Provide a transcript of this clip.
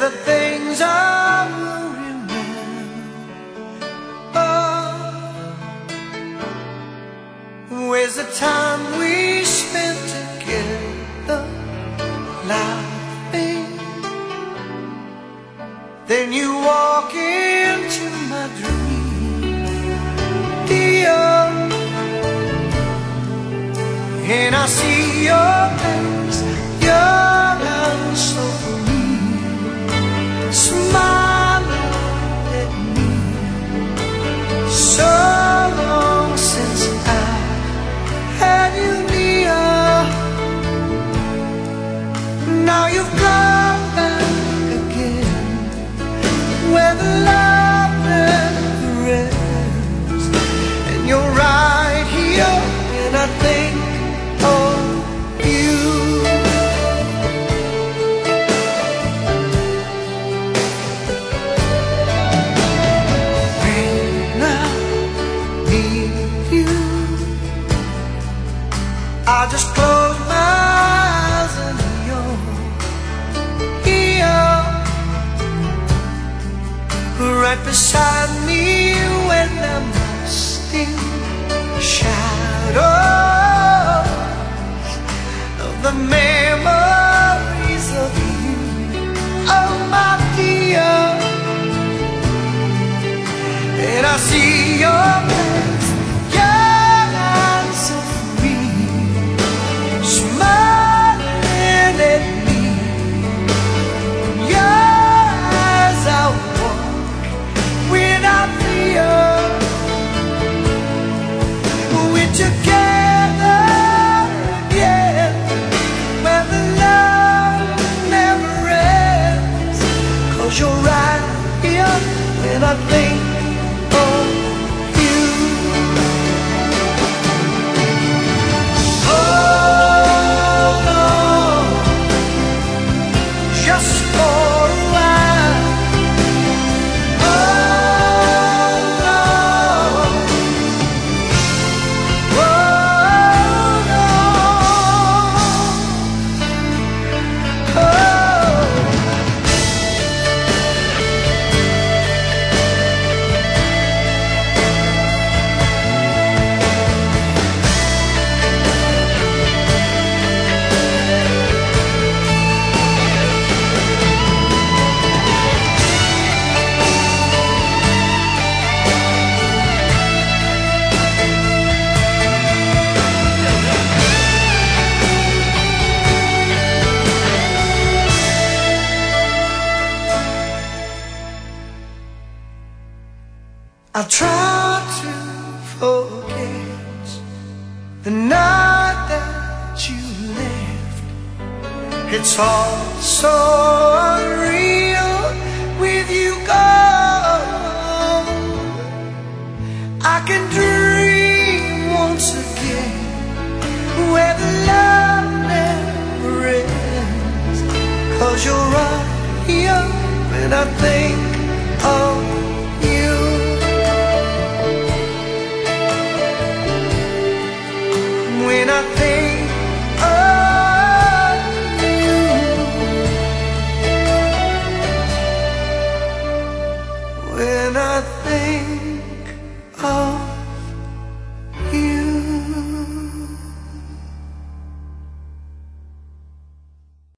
the things I will remember. Where's the time we spent together laughing? Then you walk into my dream, dear, and I see your face, young and so free, smiling at me. So long since I had you near. Now you've come back again, where the love never ends, and you're right here, and I think of you. When I need you, I just close my eyes and you're here, right beside me when I'm lost in shadows of the memories of you, oh my dear. And I see your face, young and so free, smiling at me. Your eyes I walk without fear. We're together again, where the love never ends. 'Cause you're right here when I think of you. Hold on, just for a while. Hold on, hold on, oh. I try to forget the night that you left. It's all so unreal with you gone. I can dream once again where the love never ends. 'Cause you're right here when I think of you. When I think of you, when I think of